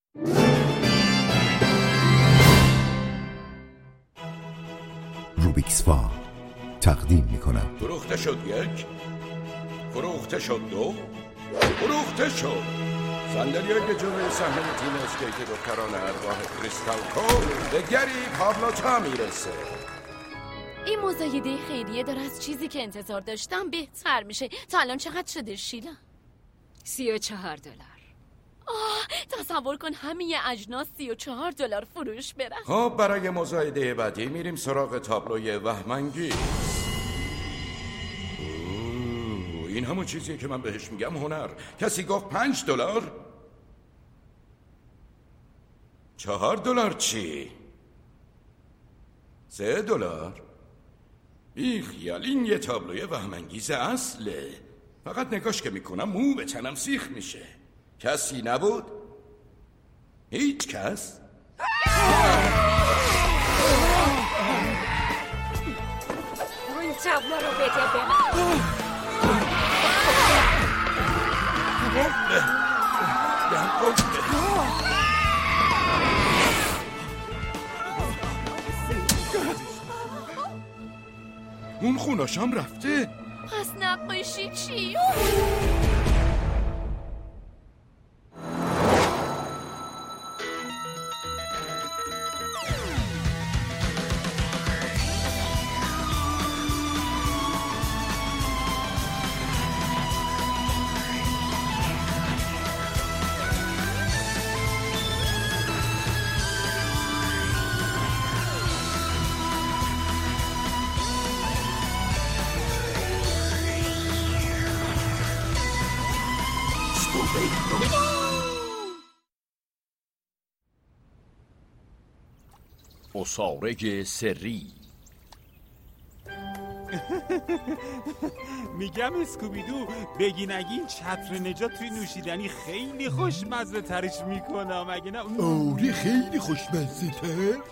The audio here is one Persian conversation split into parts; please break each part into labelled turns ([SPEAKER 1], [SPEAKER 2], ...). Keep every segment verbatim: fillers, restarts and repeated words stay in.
[SPEAKER 1] روبیکس فا تقدیم میکنم.
[SPEAKER 2] فروخته شد یک، فروخته شد دو، فروخته شد. صندلی‌های جلوی صحنه تیم اسکیت دختران ارواح کریستال کو به گری پابلوتا میرسه.
[SPEAKER 3] این مزایده خیریه داره از چیزی که انتظار داشتم بهتر میشه. تا الان چقدر شده شیلا؟
[SPEAKER 4] سی و چهار دلار.
[SPEAKER 3] آه، تصور کن همه اجناس سی و چهار دلار فروش برن.
[SPEAKER 2] خب برای مزایده بعدی میریم سراغ تابلوی وهم‌انگیز. این همون چیزیه که من بهش میگم هنر. کسی گفت پنج دلار؟ چهار دلار چی؟ سه دلار؟ بی خیال، این یه تابلوی وهم‌انگیز اصله. فقط نگاش که میکنم مو به تنم سیخ میشه. کسی نبود؟ هیچ کس؟
[SPEAKER 4] اون تابلو رو بده به من.
[SPEAKER 2] اون خوناشم رفته؟
[SPEAKER 3] پس نقاشی چی؟
[SPEAKER 5] اسارگ سری.
[SPEAKER 6] میگم اسکوبیدو بگی نگی این چتر نجات توی نوشیدنی خیلی خوشمزه ترش میکنه مگه نه؟
[SPEAKER 7] آره خیلی خوشمزه تر.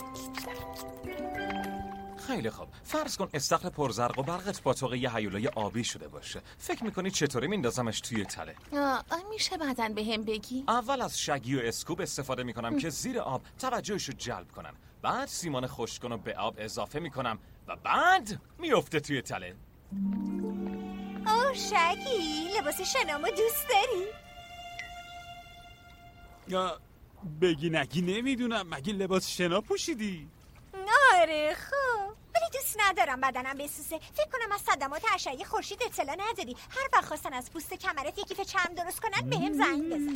[SPEAKER 5] خیلی خوب، فرض کن استخر پرزرق و برقت با توقع یه هیولای آبی شده باشه. فکر میکنی چطوری میندازمش توی تله؟
[SPEAKER 3] آه میشه بعدن به هم بگی؟
[SPEAKER 5] اول از شگی و اسکوب استفاده میکنم که زیر آب توجهشو جلب کنن. بعد سیمان خشک‌کن رو به آب اضافه میکنم و بعد میفته توی تله.
[SPEAKER 8] اوه شگی، لباس شنامو دوست داری؟
[SPEAKER 6] یا بگی نگی نمیدونم، مگه لباس شنا پوشیدی؟
[SPEAKER 8] آره خب، ولی دوست ندارم بدنم بسوزه. فکر کنم از صدمات اشعه خورشید اطلاع نداری. هر وقت خواستن از پوست کمرت یه کیف چرم درست کنن بهم زنگ بزن.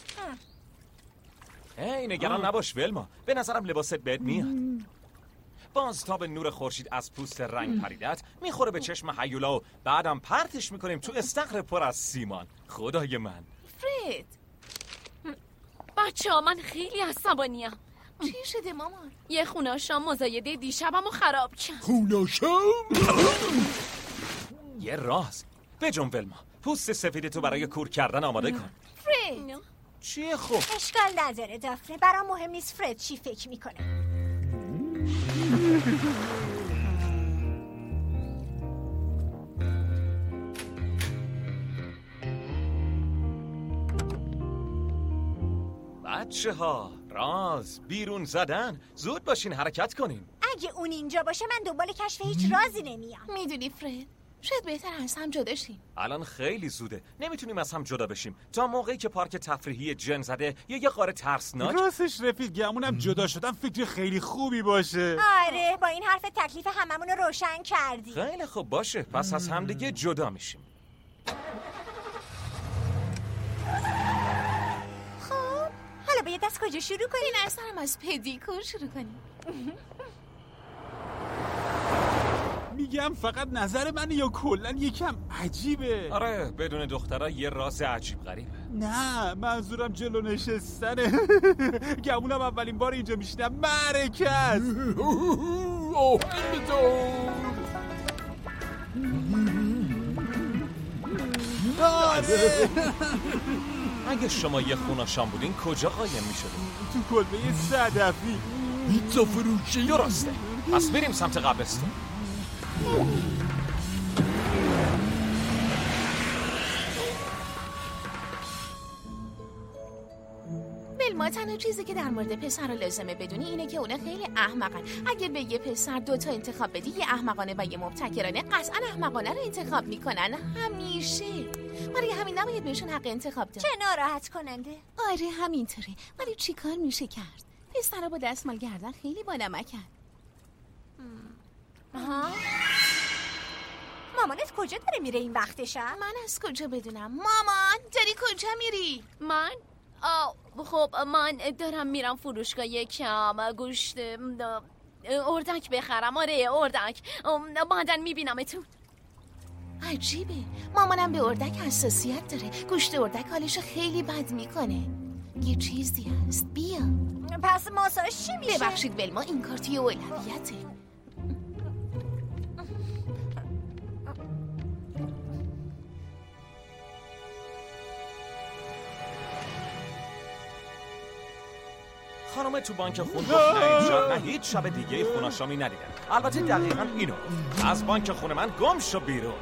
[SPEAKER 5] ای نگران نباش ولما، به نظرم لباست بهت میاد. باز تا به نور خورشید از پوست رنگ پریدت میخوره به چشم هیولا و بعدم پرتش میکنیم تو استخر پر از سیمان. خدای من
[SPEAKER 3] فرید، بچه ها من خیلی عصبانیم. چی شده مامان؟ یه خوناشام مزایده دیشبمو خراب کرد.
[SPEAKER 7] خوناشام؟
[SPEAKER 5] یه راز بجنب ولما، پوست سفیدتو برای کور کردن آماده کن.
[SPEAKER 8] فرید
[SPEAKER 5] چیه خب؟
[SPEAKER 8] اشکال نداره دافنه، برام مهم نیست فرید چی فکر میکنه.
[SPEAKER 5] بچه ها راز بیرون زدن، زود باشین حرکت کنین.
[SPEAKER 8] اگه اون اینجا باشه من دنبال کشف هیچ رازی نمیام.
[SPEAKER 3] میدونی فرید، شاید بهتر از هم جدا شیم.
[SPEAKER 5] الان خیلی زوده، نمیتونیم از هم جدا بشیم تا موقعی که پارک تفریحی جن زده یا یه غار ترسناک.
[SPEAKER 6] راستش رفیق گمونم جدا شدن فکر خیلی خوبی باشه.
[SPEAKER 8] آره با این حرف تکلیف هممون رو روشن کردی.
[SPEAKER 5] خیلی خوب باشه، پس از هم دیگه جدا میشیم.
[SPEAKER 8] خب حالا به یه دست کجا شروع کنیم؟
[SPEAKER 3] به نظرم از پدیکور شروع کنیم.
[SPEAKER 6] میگم فقط نظر منه یا کلن یکم عجیبه؟
[SPEAKER 5] آره بدون دخترها یه راز عجیب غریبه.
[SPEAKER 6] نه منظورم جلو نشستنه. گمونم اولین بار اینجا میشینم. مرکز
[SPEAKER 5] اگه شما یه خوناشام بودین کجا قایم میشدین؟
[SPEAKER 6] تو کلبه صدفی.
[SPEAKER 7] پیتزا فروشی.
[SPEAKER 5] درسته، پس بریم سمت قبرستون.
[SPEAKER 3] ولما، تنها چیزی که در مورد پسر رو لازمه بدونی اینه که اونا خیلی احمقن. اگه به یه پسر دوتا انتخاب بدی، یه احمقانه و یه مبتکرانه، قطعا احمقانه رو انتخاب میکنن همیشه. برای همین نباید بهشون حق انتخاب داد.
[SPEAKER 8] چه ناراحت کننده.
[SPEAKER 3] آره همینطوره. ولی چی کار میشه کرد؟ پسر با دستمال گردن خیلی با نمکن.
[SPEAKER 8] ها؟ مامانت کجا داره میره این وقتشم؟
[SPEAKER 3] من از کجا بدونم؟ مامان داری کجا میری؟ من؟ آه خب من دارم میرم فروشگاه یکم گوشت اردک بخرم. آره اردک. بعدن میبینمتون. عجیبه، مامانم به اردک حساسیت داره. گوشت اردک حالشو خیلی بد میکنه. یه چیزی هست. بیا.
[SPEAKER 8] پس ماساژ چی میشه؟
[SPEAKER 3] ببخشید ولما، این کار توی اولویته.
[SPEAKER 5] خانم تو بانک خون گفت نه امشب نه هیچ شب دیگه خوناشامی ندیدم. البته دقیقاً اینو از بانک خون من گم شو بیرون.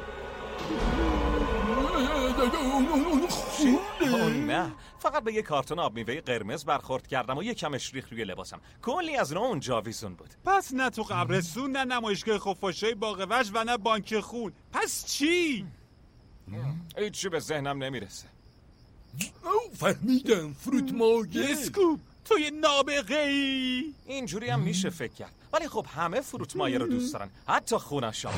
[SPEAKER 5] اون نه، فقط به یه کارتون آب میوه قرمز برخورد کردم و یه کمش ریخت روی لباسم. کلی از اونها اونجا ویزون بود.
[SPEAKER 6] پس نه تو قبرستون، نه نمایشگاه خفاشای باغ وحش و نه بانک خون. پس چی؟
[SPEAKER 5] هیچی به ذهنم نمیرسه.
[SPEAKER 7] او فهمیدم، فروت ماگه.
[SPEAKER 6] اسکوپ تو یه نابغه ای.
[SPEAKER 5] اینجوری هم میشه فکر کرد، ولی خب همه فروت مایه رو دوست دارن، حتی خونشام.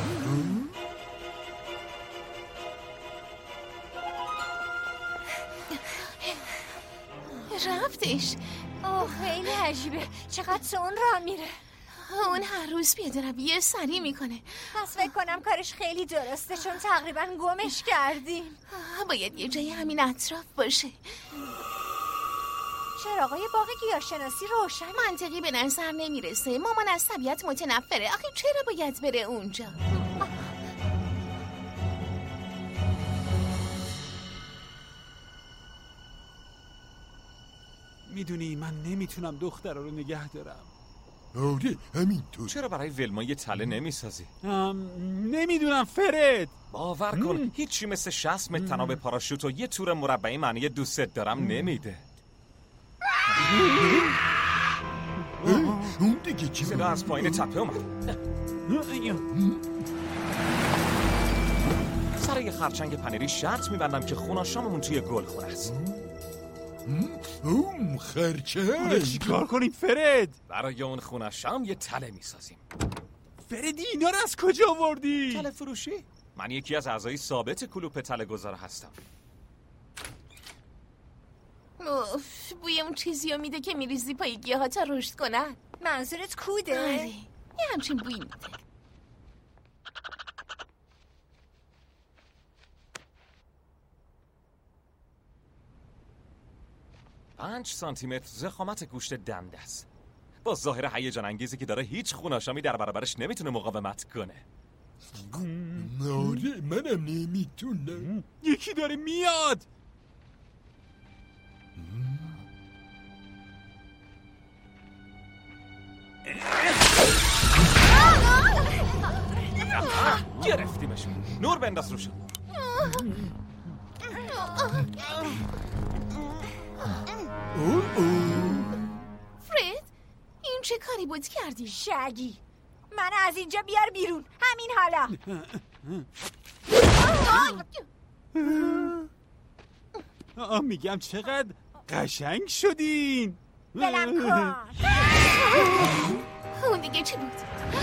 [SPEAKER 3] رفتش.
[SPEAKER 8] اوه خیلی عجیبه، چقدر سون را میره.
[SPEAKER 3] اون هر روز پیاده روی سری میکنه.
[SPEAKER 8] پس فکر کنم کارش خیلی درسته، چون تقریبا گمش کردیم.
[SPEAKER 3] باید یه جای همین اطراف باشه.
[SPEAKER 8] چراغای باغ گیاهشناسی روشن.
[SPEAKER 3] منطقی به نظر نمیرسه. مامان از طبیعت متنفره. آخه چرا باید بره اونجا؟
[SPEAKER 6] میدونی من نمیتونم دختر رو نگه دارم.
[SPEAKER 7] آره همینطور.
[SPEAKER 5] چرا برای ولما یه تله نمیسازی؟
[SPEAKER 6] نمیدونم فرد.
[SPEAKER 5] باور کن هیچی مثل شصت متر تناب پاراشوت و یه تور مربعی معنی دوست دارم نمیده.
[SPEAKER 7] اون دیگه چی؟
[SPEAKER 5] صدا از پایین تپه اومد. سر یه خرچنگ پنیری شرط میبندم که خوناشاممون توی گل خونه است.
[SPEAKER 7] اوم خرچنگ.
[SPEAKER 6] چی کار کنیم فرد؟
[SPEAKER 5] برای اون خوناشام یه تله میسازیم.
[SPEAKER 6] فردی اینا رو از کجا آوردی؟
[SPEAKER 5] تله فروشی. من یکی از اعضای ثابت کلوپ تله گذار هستم.
[SPEAKER 3] اوف، بوی اون چیزی رو میده که میریزی پای گیاها تا رشد کنن.
[SPEAKER 8] منظورت کوده؟
[SPEAKER 3] آره، یه همچین بوی میده.
[SPEAKER 5] پنج سانتی متر ضخامت گوشت دنده است. با ظاهر هیجان انگیزی که داره هیچ خوناشامی در برابرش نمیتونه مقاومت کنه.
[SPEAKER 7] آره منم نمیتونم.
[SPEAKER 6] یکی داره میاد.
[SPEAKER 5] گرفتیمش. نور بنداز روشون.
[SPEAKER 3] فرد، این چه کاری بود کردی؟
[SPEAKER 8] شگی، من از اینجا بیار بیرون همین حالا.
[SPEAKER 6] آه میگم چقدر قشنگ شدین.
[SPEAKER 8] بلم کن.
[SPEAKER 3] اون دیگه چی بود؟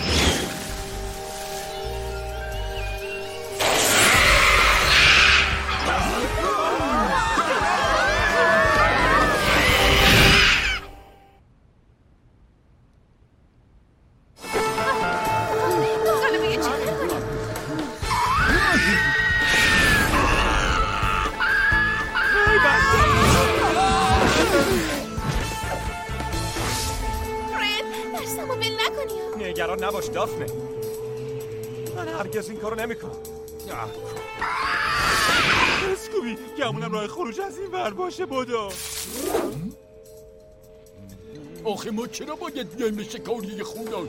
[SPEAKER 5] نگران نباش دافنه، من هرگز این کارو نمیکنم.
[SPEAKER 6] اسکوبی گمونم راه خروج از این ور باشه. بدو.
[SPEAKER 7] آخه ما چرا باید بیایم به شکاری خوناشام؟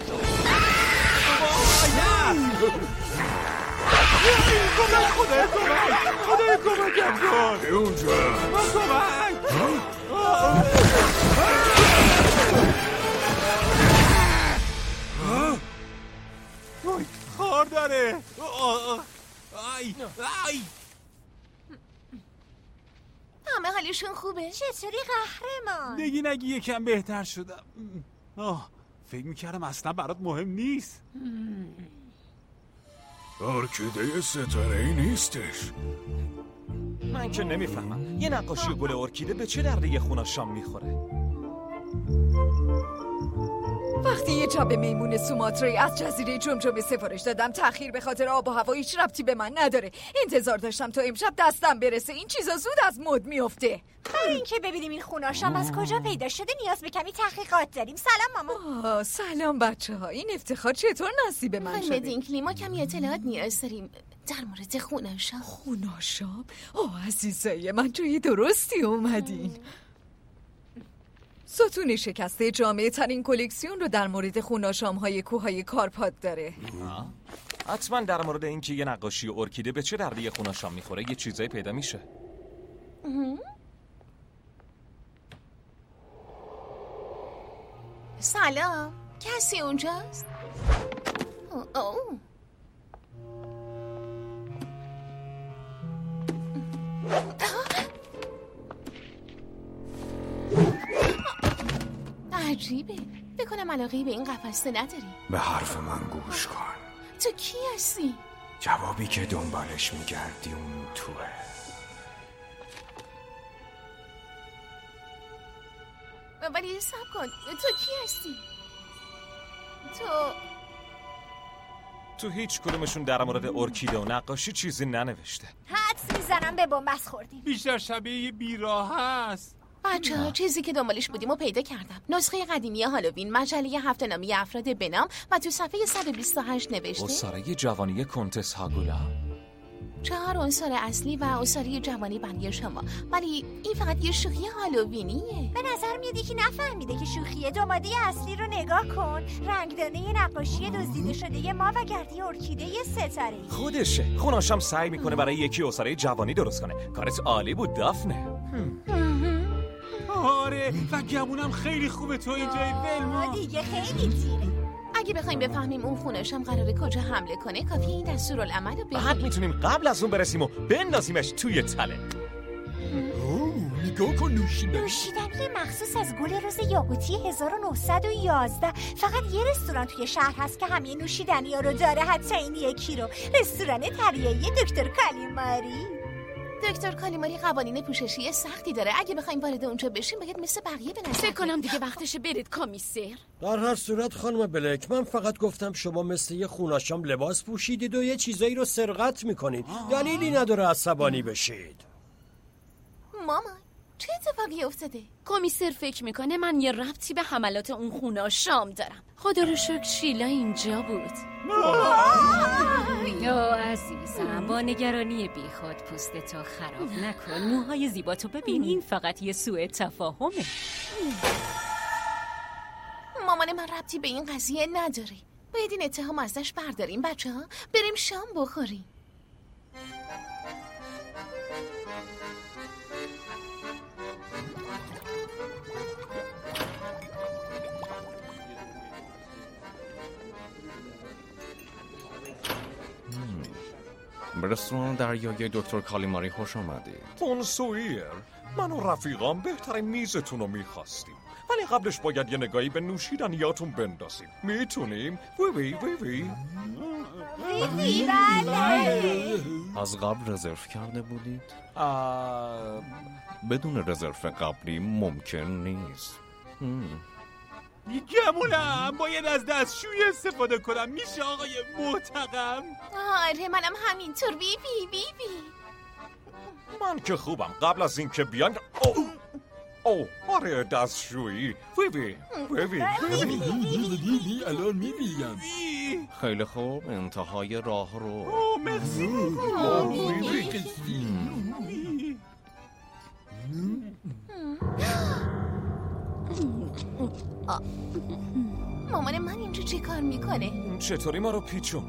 [SPEAKER 6] کمک خدای کمک خدای کمک کن.
[SPEAKER 7] اونجا
[SPEAKER 6] کمک.
[SPEAKER 3] حالشون خوبه؟
[SPEAKER 8] چطوری قهرمان؟
[SPEAKER 6] نگی نگی یکم بهتر شدم. آه فکر میکردم اصلا برات مهم نیست.
[SPEAKER 2] ارکیده ستاره‌ای نیستش.
[SPEAKER 5] من که نمیفهمم یه نقاشی گل ارکیده به چه درد یه خونه شام میخوره؟
[SPEAKER 9] وقتی یه جا به میمون سوماترایی از جزیره جمجمه سفارش دادم تأخیر به خاطر آب و هوا هیچ ربطی به من نداره. انتظار داشتم تا امشب دستم برسه. این چیزا زود از مد میفته.
[SPEAKER 8] برای اینکه ببینیم این خوناشام از کجا پیدا شده نیاز به کمی تحقیقات داریم. سلام ماما.
[SPEAKER 9] آه سلام بچه ها. این افتخار چطور نصیب من شده؟
[SPEAKER 3] خانم دینکلی ما کمی اطلاعات نیاز داریم در مورد خوناشام.
[SPEAKER 9] خوناشام؟ آه عزیزای من جای درستی اومدین. ستون شکسته جامعه ترین کلکسیون رو در مورد خوناشام های کوههای کارپات داره.
[SPEAKER 5] حتما در مورد اینکه یه نقاشی ارکیده به چه درد یه خوناشام میخوره یه چیزایی پیدا میشه.
[SPEAKER 3] سلام، کسی اونجاست؟ او او. عجیبه. بکنم علاقه‌ای به این قفسه نداری.
[SPEAKER 2] به حرف من گوش کن.
[SPEAKER 3] تو کی هستی؟
[SPEAKER 2] جوابی که دنبالش میگردی اون توه.
[SPEAKER 3] ولی صبر کن، تو کی هستی؟ تو
[SPEAKER 5] تو هیچ کدومشون در مورد ارکیده و نقاشی چیزی ننوشته.
[SPEAKER 8] حدس میزنم به بنبست خوردیم.
[SPEAKER 6] بیشتر شبیه یه بیراه هست.
[SPEAKER 3] بچه ها چیزی که دنبالش بودیم و پیدا کردم. نسخه قدیمی هالووین، مجله هفته نامی افراد بنام و تو صفحه صد و بیست و هشت نوشته
[SPEAKER 5] اساره جوانی کنتس هاگولا.
[SPEAKER 3] چهار عنصر اصلی و اساره جوانی برای شما. ولی این فقط یه شوخی هالووینیه.
[SPEAKER 8] به نظر میاد یکی نفهمیده که شوخیه. داماده اصلی رو نگاه کن. رنگدانه نقاشی دزدیده شده ما و گردی ارکیده ستاره.
[SPEAKER 5] خودشه. خوناشام سعی میکنه برای یکی اساره جوانی درست کنه. کارت عالی بود دافنه.
[SPEAKER 6] آره و گمونم خیلی خوبه تو اینجای ولما.
[SPEAKER 8] دیگه خیلی دیره.
[SPEAKER 3] اگه بخوایم بفهمیم اون خونشم قراره کجا حمله کنه کافیه این دستورالعمل رو ببینیم.
[SPEAKER 5] بعد میتونیم قبل از اون برسیم و بندازیمش توی تله.
[SPEAKER 7] اوه نگاه کن نوشیدنی.
[SPEAKER 8] نوشیدنی مخصوص از گل روز یاقوتی هزار و نهصد و یازده. فقط یه رستوران توی شهر هست که همه نوشیدنی ها رو داره، حتی این یکی رو. رستوران تریایی دکتر کالیماری.
[SPEAKER 3] دکتر کالیماری قوانین پوششی سختی داره. اگه بخوایم وارد اونجا بشیم باید مثل بقیه به نظر
[SPEAKER 4] فکر کنم دیگه وقتشه برید کامیسر.
[SPEAKER 10] در هر صورت خانم بلک، من فقط گفتم شما مثل یه خوناشام لباس پوشیدید و یه چیزایی رو سرقت میکنید. دلیلی نداره عصبانی بشید.
[SPEAKER 3] مامان چه اتفاقی افتاده؟
[SPEAKER 4] کمیسر فکر میکنه من یه ربطی به حملات اون خوناشام دارم. خدا رو شکر شیلا اینجا بود.
[SPEAKER 11] یا عزیزم با نگرانی بی خود پوستتو خراب نکن. موهای زیباتو ببین، این فقط یه سوء تفاهمه.
[SPEAKER 3] مامان من ربطی به این قضیه نداره. باید این اتهام ازش برداریم. بچه ها بریم شام بخوریم.
[SPEAKER 12] به رستوران دریایی دکتر کالیماری خوش آمدید.
[SPEAKER 5] بونسویر، من و رفیقام بهترین میزتون رو میخواستیم، ولی قبلش باید یه نگاهی به نوشیدنیاتون بندازیم. میتونیم؟ وی وی وی وی
[SPEAKER 8] وی بله.
[SPEAKER 12] از قبل رزرو کرده بودید؟
[SPEAKER 5] آه...
[SPEAKER 12] بدون رزرو قبلی ممکن نیست.
[SPEAKER 6] گمونم باید از دستشویی استفاده کنم. میشه آقای محترم؟
[SPEAKER 3] آره منم همینطور. بی بی بی بی
[SPEAKER 5] من که خوبم. قبل از این که بیان او او آره دستشویی. وی وی وی وی
[SPEAKER 7] وی الان میبینم.
[SPEAKER 12] خیلی خوب، انتهای راه رو.
[SPEAKER 6] اوه مرسی.
[SPEAKER 3] مامان من اینجا چه کار میکنه؟
[SPEAKER 5] چطوری ما رو پیچون؟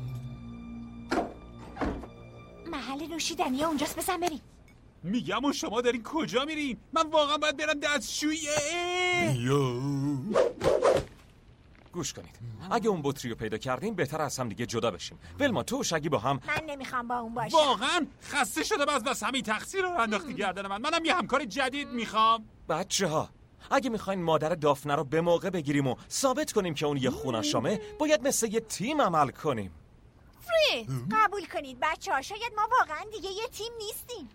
[SPEAKER 8] محل نوشیدنی اونجاست، بزن بریم.
[SPEAKER 6] میگم و شما دارین کجا میرین؟ من واقعا باید برم دستشویی.
[SPEAKER 5] گوش کنید. اگه اون بطری رو پیدا کردیم بهتر از هم دیگه جدا بشیم. ولما تو و شگی با هم.
[SPEAKER 8] من نمیخوام با اون باشم.
[SPEAKER 6] واقعا خسته شدم از بس همین تقصیر رو انداختی گردن من. منم یه همکار جدید میخوام.
[SPEAKER 5] بچه‌ها اگه میخواین مادر دافنه رو به موقع بگیریم و ثابت کنیم که اون یه خونه‌شامه، باید مثل یه تیم عمل کنیم.
[SPEAKER 8] فریز قبول کنید بچه ها، شاید ما واقعا دیگه یه تیم نیستیم.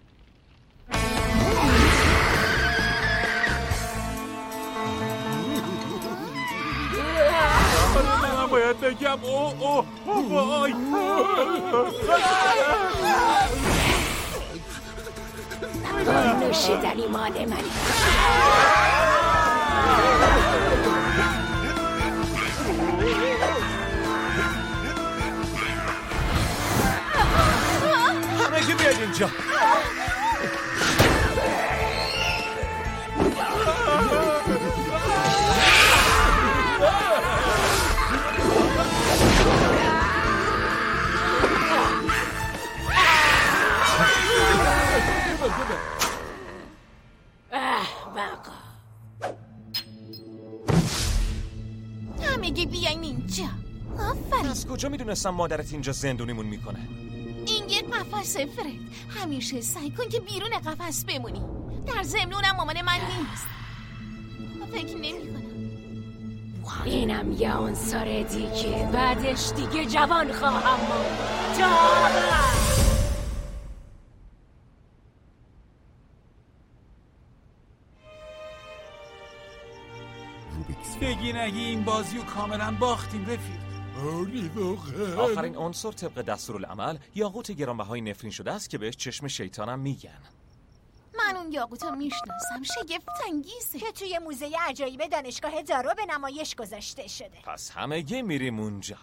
[SPEAKER 6] من باید بگم اوه اوه وای.
[SPEAKER 11] نوشیدنی مال منی.
[SPEAKER 5] همگی بیاید اینجا.
[SPEAKER 3] همگی بیاین اینجا. آفرین.
[SPEAKER 5] از کجا میدونستم مادرت اینجا زندونیمون میکنه؟
[SPEAKER 3] این یه قفس فرد. همیشه سعی کن که بیرون قفس بمونی. در ضمن اونم مامان من نیست. فکر نمی‌کنم.
[SPEAKER 11] اینم یه عنصر دیگه. بعدش دیگه جوان خواهم بود. تا
[SPEAKER 6] بگی نگی این بازی رو کاملا باختیم رفیق.
[SPEAKER 5] آخرین عنصر طبق دستورالعمل یاقوت گرانبهای نفرین شده است که بهش چشم شیطانم میگن.
[SPEAKER 3] من اون یاقوتو میشناسم، شگفت انگیزه
[SPEAKER 8] که توی موزه عجایب دانشگاه دارو به نمایش گذاشته شده.
[SPEAKER 5] پس همگی میریم اونجا.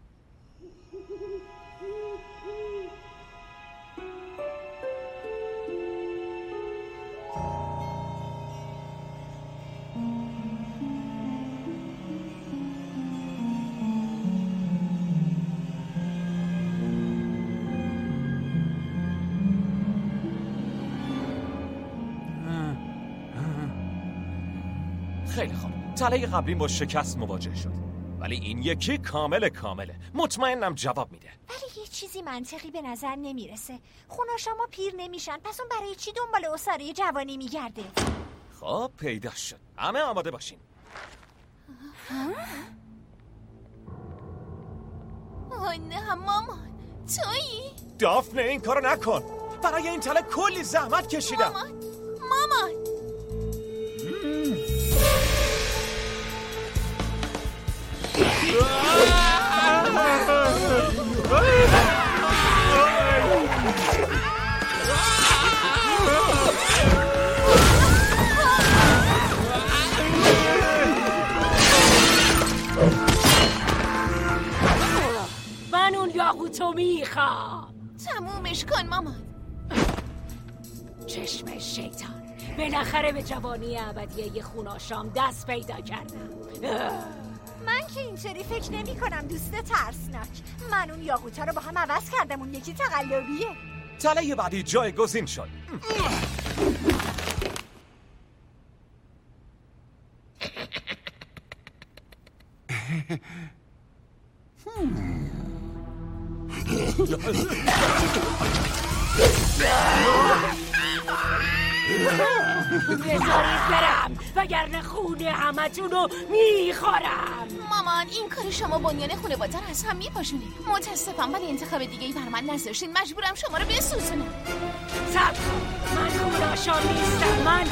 [SPEAKER 5] خیلی خوب، تله قبلی با شکست مواجه شد، ولی این یکی کامل کامله. مطمئنم جواب میده.
[SPEAKER 8] ولی یه چیزی منطقی به نظر نمیرسه. خوناشاما پیر نمیشن، پس اون برای چی دنبال اساره جوانی میگرده؟
[SPEAKER 5] خب پیدا شد. همه آماده باشین.
[SPEAKER 3] آه نه مامان، تویی؟
[SPEAKER 5] دافنه این کارو نکن. برای این تله کلی زحمت کشیدم.
[SPEAKER 3] مامان مامان
[SPEAKER 11] من اون یاقوتو میخوام.
[SPEAKER 3] تمومش کن مامان.
[SPEAKER 11] چشم شیطان، بالاخره به جوانی ابدی خوناشام دست پیدا کردم.
[SPEAKER 8] من که اینطوری فکر نمی کنم دوست ترسناک. من اون یاقوتا رو با هم عوض کردم، اون یکی تقلبیه.
[SPEAKER 5] تله بعدی جایگزین شد.
[SPEAKER 11] بذارید برم وگرنه خونه همتون رو میخورم.
[SPEAKER 3] مامان این کار شما بنیان خانواده رو از هم میپاشونه. متاسفم ولی انتخاب دیگه‌ای بر من نذاشتین. مجبورم شما رو بسوزونم.
[SPEAKER 11] صبر کن، من خوناشام نیستم. من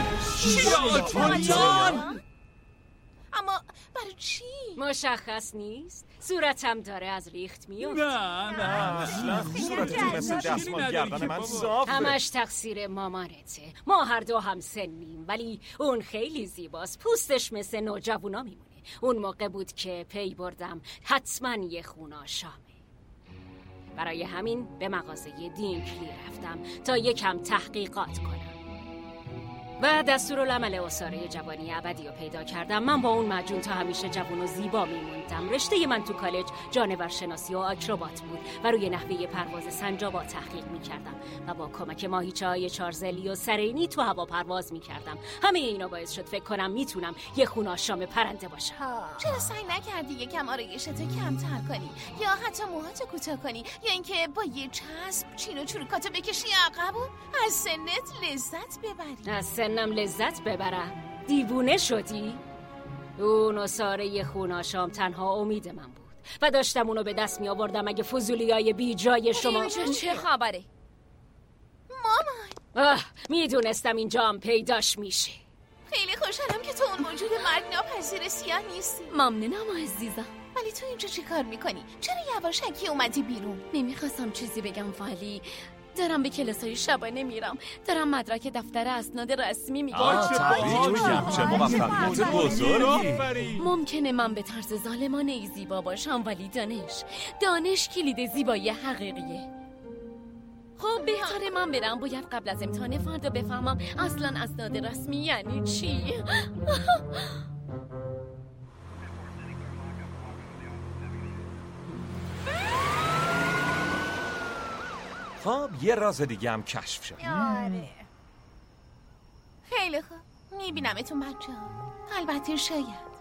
[SPEAKER 3] شیطان. اما برای چی؟
[SPEAKER 11] مشخص نیست. صورتم داره از ریخت میفته.
[SPEAKER 6] نه نه
[SPEAKER 5] صورتتون مثل دستمال گردن من صافه.
[SPEAKER 11] همش تقصیر مامانته. ما هر دو هم سنیم، ولی اون خیلی زیباست. پوستش مثل نوجوانا میمونه. اون موقع بود که پی بردم حتما یه خوناشامه. برای همین به مغازه دینکلی رفتم تا یکم تحقیقات کنم. بعد دستورالعمل اساره جوانی ابدی رو پیدا کردم. من با اون مجون تا همیشه جوان و زیبا میموندم. رشته من تو کالج جانورشناسی و آکروبات بود و روی نحوه پرواز سنجابا تحقیق میکردم و با کمک ماهیچه های چارزلی و سرینی تو هوا پرواز میکردم. همه اینا باعث شد فکر کنم میتونم یه خوناشام پرنده باشم.
[SPEAKER 3] چرا سعی نکردی یکم آرایشتو کمتر کنی یا حتی موهاتو کوتاه کنی یا اینکه با یه چسب چین و چروکاتو بکشی عقب و از سنت لذت ببری؟
[SPEAKER 11] از سنم لذت ببرم؟ دیوونه شدی؟ اون اساره خوناشام تنها امید من بود و داشتم اونو به دست می آوردم اگه فضولیای بی جای شما.
[SPEAKER 3] اینجا چه خبره؟ مامان
[SPEAKER 11] آه میدونستم اینجا هم پیداش میشه.
[SPEAKER 3] خیلی خوشحالم که تو اون موجود مرگ ناپذیر سیاه نیستی.
[SPEAKER 4] ممنونم عزیزم.
[SPEAKER 3] ولی تو اینجا چی کار میکنی؟ چرا یواشکی اومدی بیرون؟
[SPEAKER 4] نمیخواستم چیزی بگم ولی دارم به کلاسای شبانه میرم. دارم مدرک دفتر اسناد رسمی میگیرم.
[SPEAKER 5] تبریک میگم، چه موفقیت بزرگی.
[SPEAKER 4] ممکنه من به طرز ظالمانه زیبا باشم ولی دانش دانش کلید زیبایی حقیقیه. خب بهتره من برم. باید قبل از امتحان فردا بفهمم اصلا اسناد رسمی یعنی چی.
[SPEAKER 5] خب یه راز دیگه هم کشف شد.
[SPEAKER 3] آره خیلی خوب، میبینمتون بچه ها. البته شاید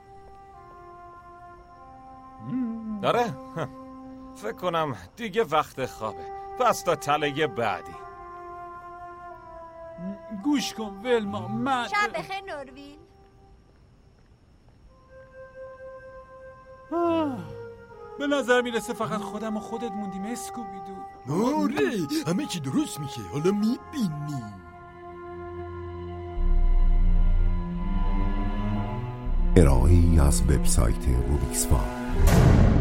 [SPEAKER 5] داره فکر کنم دیگه وقت خوابه. پس تا تله بعدی.
[SPEAKER 6] گوش کن ولما، من
[SPEAKER 8] شب بخیر نورویل.
[SPEAKER 6] به نظر میرسه فقط خودم و خودت موندیم اسکوبی دو.
[SPEAKER 7] آره همه چی درست میشه، حالا میبینی.
[SPEAKER 1] ارائه‌ای از وبسایت روبیکس فام.